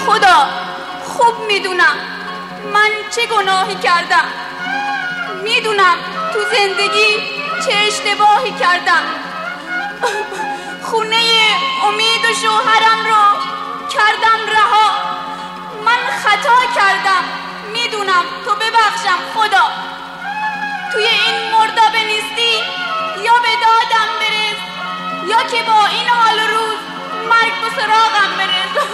خدا خوب میدونم من چه گناهی کردم، میدونم تو زندگی چه اشتباهی کردم. خونه امید و شوهرم رو کردم رها. من خطا کردم، میدونم، تو ببخشم خدا. توی این مردابه نیستی یا به دادم برس یا که با این حال روز مرگ به سراغم برس.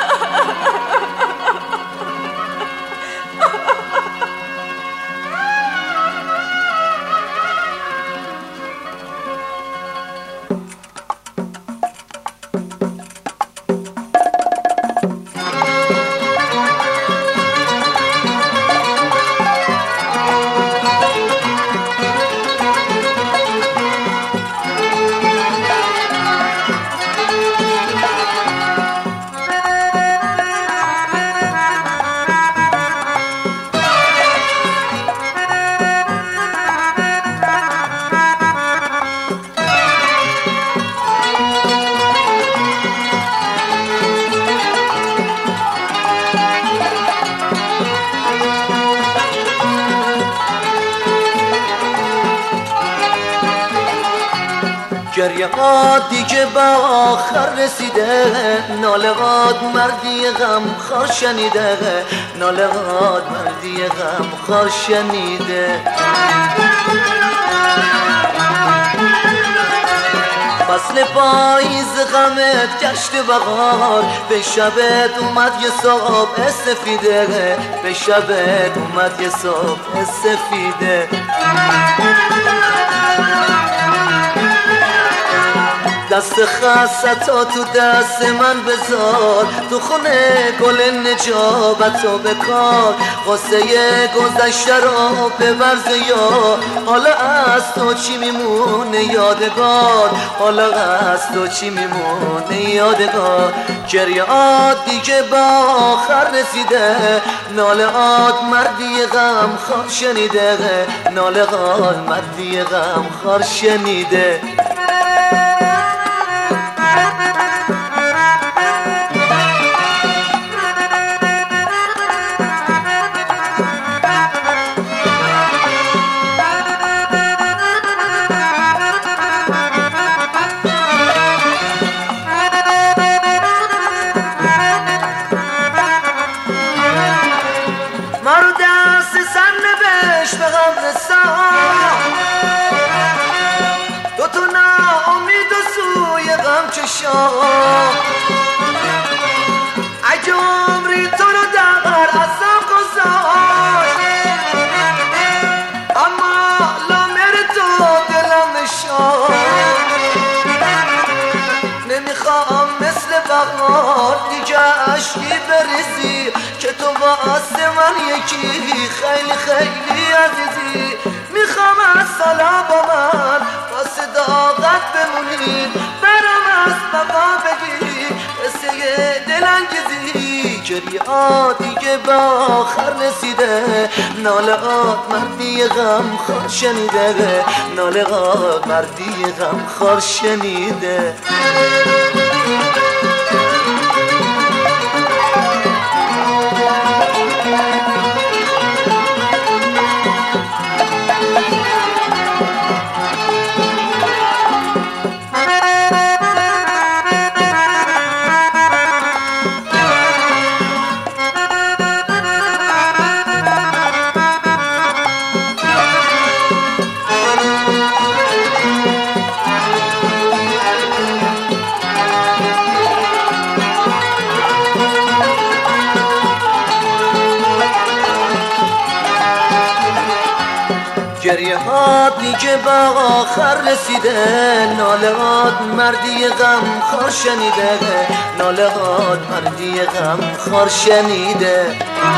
گریه‌هات دیگه به آخر رسیده، ناله‌هات مردی غمخوار شنیده، ناله‌هات مردی غمخوار شنیده. فصل پاییز غمت گشت بهار، به شبت اومد یه صبح سفیده، به شبت اومد یه صبح سفیده. دست خستتا تو دست من بذار، تو خونه گل نجابتو بکار، قصه گذشته رو ببرز یا حالا از تو چی میمونه یادگار، حالا از تو چی میمونه یادگار. گریه‌هات دیگه به آخر رسیده، ناله‌هات مردی غمخوار شنیده، ناله‌هات مردی غمخوار شنیده. مرو دست سر نبشت به قبرستان، تو ناامید و سوی غم چشان. اگه عمری تو رو در عذاب گذاشت، اما لامر تو دلم نشان. نمیخوام مثل بغار دیگه عشقی بریزی، که تو واسه من یکی خیلی خیلی عزیزی. میخوام از سالا با من واسه داغت بمونی، برام از بابا بگی قصه دلانگیزی. گریه‌هات دیگه به آخر رسیده، ناله‌هات مردی غمخوار شنیده، ناله‌هات مردی غمخوار شنیده. گریه‌هات دیگه به آخر رسیده، ناله‌هات مردی غمخوار شنیده، ناله‌هات مردی غمخوار شنیده.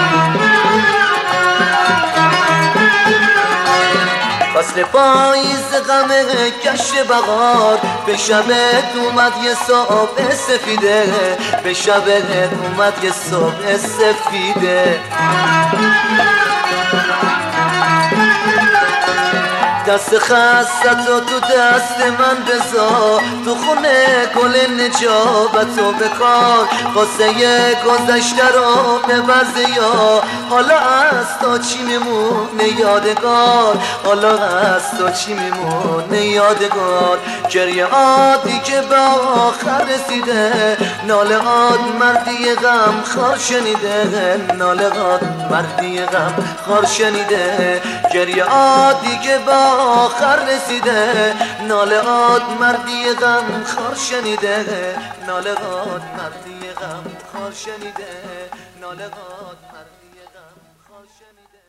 فصل پاییز غم گشت بهار، به شبت اومد یه صبح سفیده، به شبت اومد یه صبح سفیده. دست خستتو تو دست من بذار، تو خونه گل نجابتو بکار، قصه گذشته رو ببرزه یا حالا از تو چی میمونه یادگار، حالا از تو چی میمونه یادگار. گریه عادی که به آخر رسیده، ناله عاد مردی غم خار شنیده، ناله عاد مردی غم خار شنیده. گریه عادی که به آخر رسیده، ناله عاد مردی غم خار شنیده، ناله عاد مردی غم خار شنیده، ناله عاد مردی غم خار شنیده.